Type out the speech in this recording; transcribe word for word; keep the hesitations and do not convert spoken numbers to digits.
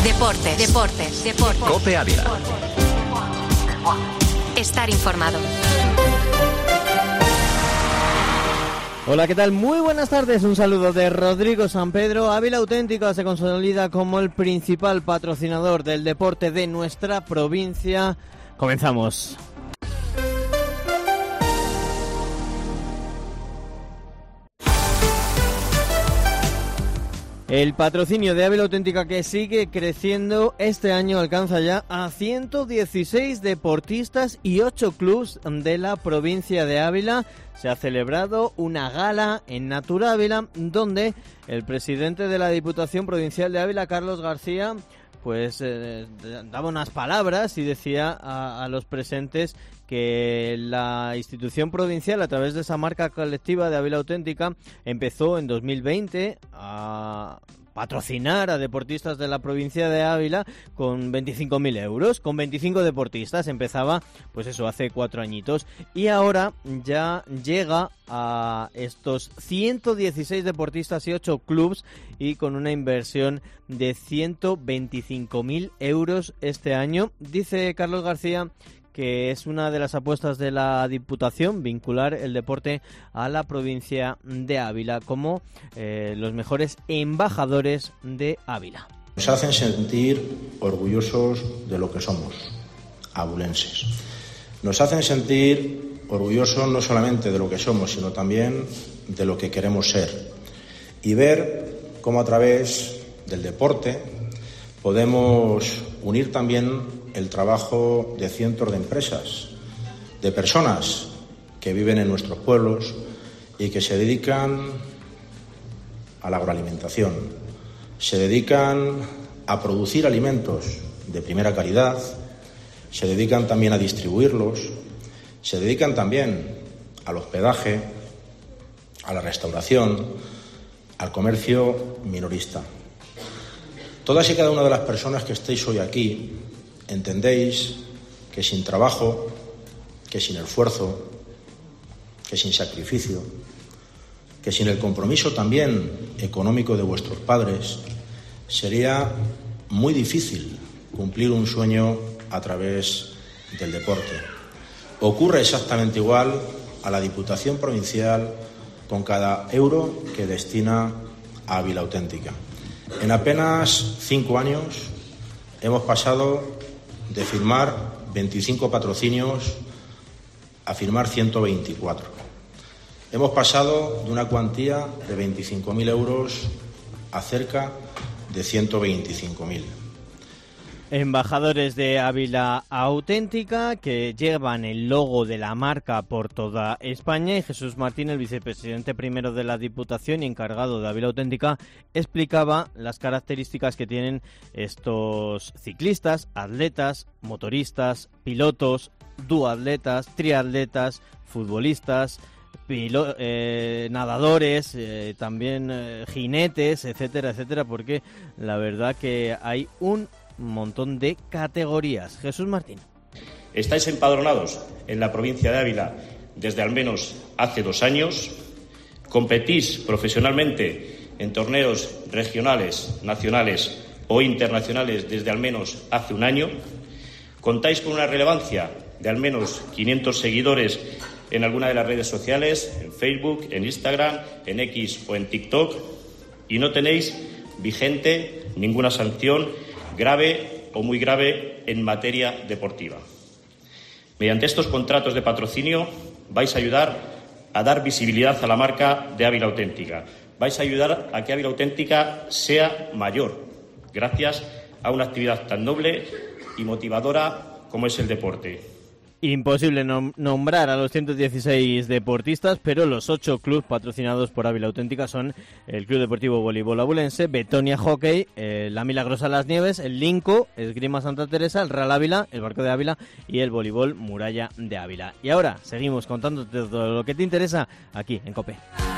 Deportes, deportes, deportes. COPE Ávila. Estar informado. Hola, ¿qué tal? Muy buenas tardes. Un saludo de Rodrigo San Pedro. Ávila Auténtica se consolida como el principal patrocinador del deporte de nuestra provincia. Comenzamos. El patrocinio de Ávila Auténtica, que sigue creciendo, este año alcanza ya a ciento dieciséis deportistas y ocho clubs de la provincia de Ávila. Se ha celebrado una gala en Natura Ávila, donde el presidente de la Diputación Provincial de Ávila, Carlos García, pues eh, daba unas palabras y decía a, a los presentes que la institución provincial, a través de esa marca colectiva de Ávila Auténtica, empezó en dos mil veinte a patrocinar a deportistas de la provincia de Ávila con veinticinco mil euros, con veinticinco deportistas. Empezaba, pues eso, hace cuatro añitos, y ahora ya llega a estos ciento dieciséis deportistas y ocho clubs, y con una inversión de ciento veinticinco mil euros este año. Dice Carlos García que es una de las apuestas de la Diputación vincular el deporte a la provincia de Ávila como eh, los mejores embajadores de Ávila. Nos hacen sentir orgullosos de lo que somos, abulenses. Nos hacen sentir orgullosos no solamente de lo que somos, sino también de lo que queremos ser. Y ver cómo a través del deporte podemos unir también el trabajo de cientos de empresas, de personas que viven en nuestros pueblos y que se dedican a la agroalimentación, se dedican a producir alimentos de primera calidad, se dedican también a distribuirlos, se dedican también al hospedaje, a la restauración, al comercio minorista. Todas y cada una de las personas que estéis hoy aquí entendéis que sin trabajo, que sin esfuerzo, que sin sacrificio, que sin el compromiso también económico de vuestros padres, sería muy difícil cumplir un sueño a través del deporte. Ocurre exactamente igual a la Diputación Provincial con cada euro que destina a Ávila Auténtica. En apenas cinco años hemos pasado de firmar veinticinco patrocinios a firmar ciento veinticuatro. Hemos pasado de una cuantía de veinticinco mil euros a cerca de ciento veinticinco mil. Embajadores de Ávila Auténtica que llevan el logo de la marca por toda España, y Jesús Martín, el vicepresidente primero de la Diputación y encargado de Ávila Auténtica, explicaba las características que tienen estos ciclistas, atletas, motoristas, pilotos, duatletas, triatletas, futbolistas, Pilo, eh, nadadores, eh, también eh, jinetes, etcétera, etcétera, porque la verdad que hay un montón de categorías. Jesús Martín. Estáis empadronados en la provincia de Ávila desde al menos hace dos años, competís profesionalmente en torneos regionales, nacionales o internacionales desde al menos hace un año, contáis con una relevancia de al menos quinientos seguidores en alguna de las redes sociales, en Facebook, en Instagram, en X o en TikTok, y no tenéis vigente ninguna sanción grave o muy grave en materia deportiva. Mediante estos contratos de patrocinio vais a ayudar a dar visibilidad a la marca de Ávila Auténtica. Vais a ayudar a que Ávila Auténtica sea mayor, gracias a una actividad tan noble y motivadora como es el deporte. Imposible nom- nombrar a los ciento dieciséis deportistas, pero los ocho clubes patrocinados por Ávila Auténtica son el Club Deportivo Voleibol Abulense, Betonia Hockey, eh, la Milagrosa Las Nieves, el Linco, Esgrima Santa Teresa, el Real Ávila, el Barco de Ávila y el Voleibol Muralla de Ávila. Y ahora seguimos contándote todo lo que te interesa aquí en COPE.